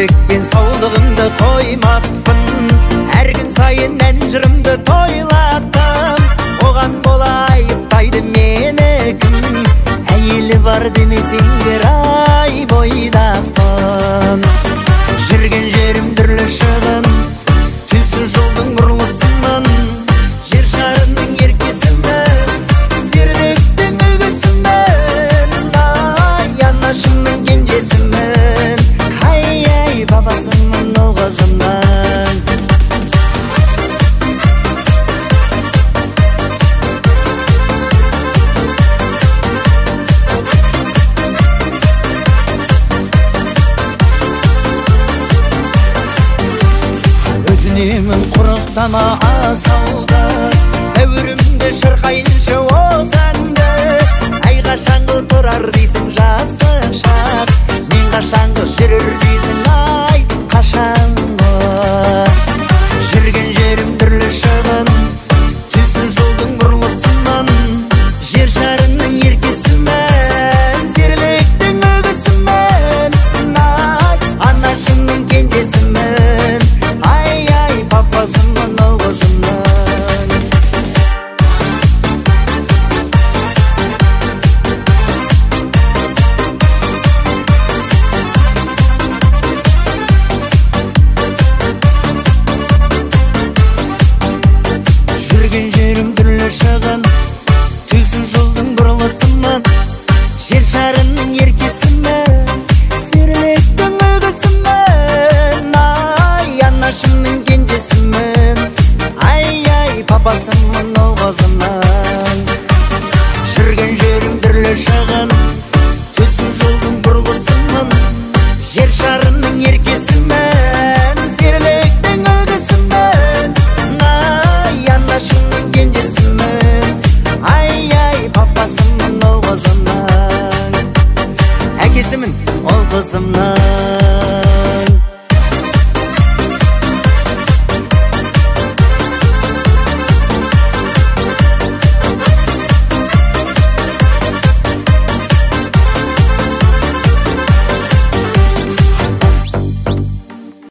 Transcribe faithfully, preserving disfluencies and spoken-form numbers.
Ерлікпен саулығымды қоймаппын, әр күн сайын ән жырымды тойлаттым. Оған бола айыптайды мені кім? Әйелі бар демесеңдер ай бойдақпын. Жүрген жерім түрлі шығын, түсін жолдың бұрылысымын. Жер шарының еркесімін, серіліктің үлгісімін. Ай, анашымның кенжесімін, ай-ай, бабасымын ол қызымнан. Өтінемін құрықтама асауды, әуірімді шырқайыншы осы әнді. Ай, қашанғы тұрар дейсің жастық шақ, мен қашанғы жүрір дейсің ай, қашанғы. Жүрген жерім түрлі шығын, түсін жолдың бұрылысымын. Жер шарының еркесімін, серіліктің үлгісімін. Ай, анашымның кенжесімін, ай-ай, папасымын ол қызымның. Жүрген жерім түрлі шығын, түсін жолдың бұрылысымын. Жер шарының еркесімін, серіліктің үлгісімін. Ай, анашымның кенжесімін, ай-ай, папасымын ол қызымнан. Жүрген жерім түрлі шығын, түсін жолдың бұрылысымын. Жер шарының еркесімін, серіліктің үлгісімін. Ай, анашымның кенжесімін, ай-ай, папасымын ол қызымнан. Әкесімін ол қызымнан.